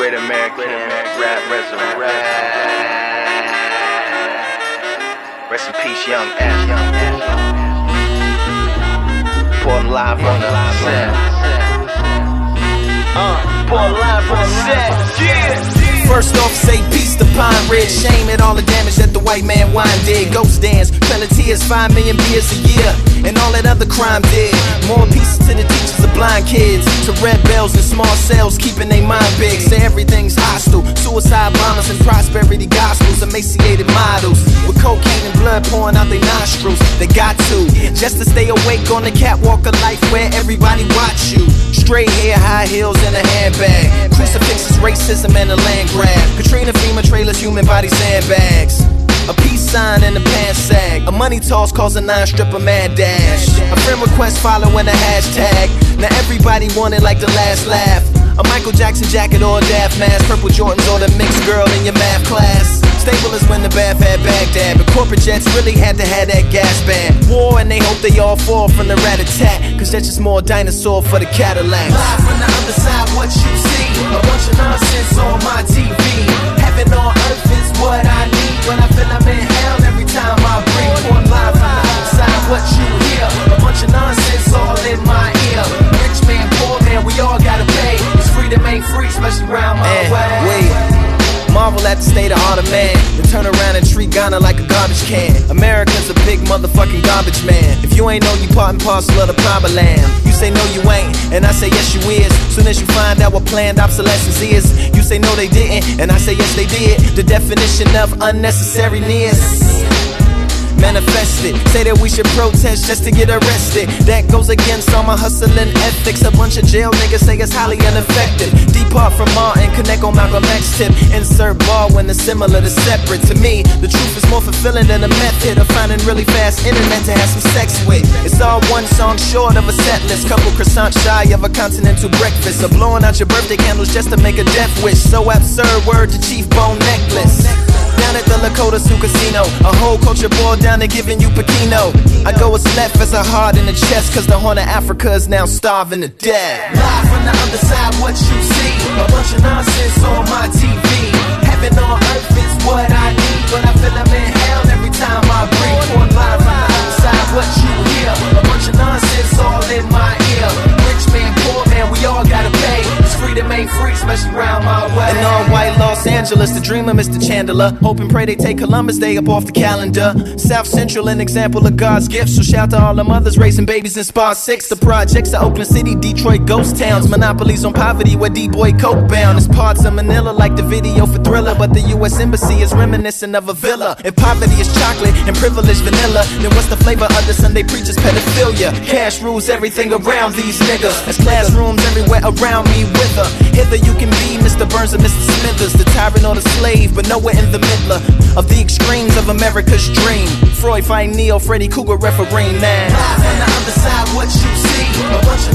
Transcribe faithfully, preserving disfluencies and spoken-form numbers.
Great American Rap Resurrect. Rest in peace, young F. Reporting live on the set. Uh, reporting live on the set. Yeah. First off, say peace to Pine Ridge. Shame at all the damage that the white man wine did. Ghost dance, tears, five million beers a year, and all that other crime did. More pieces to the teachers of blind kids, to red bells and small cells, keeping their mind big. Say everything's hostile, suicide bombers and prosperity gospels, emaciated models with cocaine and blood pouring out their nostrils. They got to, just to stay awake on the catwalk of life where everybody watch you. Straight hair, high heels, and a handbag. Crucifixes, racism, and a land grab. Katrina, FEMA trailers, human body sandbags. A peace sign and a pants sag. A money toss cause a nine stripper mad dash. A friend request following a hashtag. Now everybody want it like the last laugh. A Michael Jackson jacket or a Daft mask. Purple Jordans or the mixed girl in your math class. Stable is when the bath had Baghdad, but corporate jets really had to have that gas band. War and they hope they all fall from the rat-a-tat, cause that's just more dinosaur for the Cadillacs. Live from the other side, what you see, a bunch of nonsense on my T V. Heaven on earth is what I need when I feel I'm in hell every time I breathe. One live from the other side, what you hear, a bunch of nonsense all in my ear. Rich man, poor man, we all gotta pay. It's freedom ain't free, especially around my and way. Wait. Marvel at the state of art of man, then turn around and treat Ghana like a garbage can. America's a big motherfucking garbage man. If you ain't know, you part and parcel of the proper land. You say no you ain't, and I say yes you is. Soon as you find out what planned obsolescence is, you say no they didn't, and I say yes they did. The definition of unnecessariness manifested. Say that we should protest just to get arrested. That goes against all my hustling ethics. A bunch of jail niggas say it's highly ineffective. Depart from Martin, connect on Malcolm X tip. Insert ball when the similar to separate. To me, the truth is more fulfilling than a method of finding really fast internet to have some sex with. It's all one song short of a set list. Couple croissants shy of a continental breakfast. Or blowing out your birthday candles just to make a death wish. So absurd, word to Chief Bone Necklace. Down at the Lakota Sioux Casino, a whole culture boiled down to giving you Pekino. I go as left as a heart in the chest, cause the Horn of Africa is now starving to death. Live from the other side, what you see, a bunch of nonsense on my T V. Heaven on earth is what I need, but I feel I'm in hell every time I breathe. One live from the other side, what you hear, a bunch of nonsense all in my ear. Rich man, poor man, we all gotta pay. This freedom ain't free, especially around my way. In all white Los Angeles, the dream of Mister Chandler. Hope and pray they take Columbus Day up off the calendar. South Central, an example of God's gift. So shout to all the mothers raising babies in Spot six. The projects of Oakland City, Detroit, ghost towns. Monopolies on poverty where D-boy coke bound. It's parts of Manila like the video for Thriller, but the U S Embassy is reminiscent of a villa. If poverty is chocolate and privilege vanilla, then what's the flavor of the Sunday preacher's pedophilia? Cash rules everything around these niggas. There's classrooms everywhere around me with her. Hither you can be Mister Burns or Mister Smithers, the tyrant or the slave, but nowhere in the middle of the extremes of America's dream. Freud fighting Neo, Freddy Cougar refereeing now. Live on the other side, what you see, a bunch of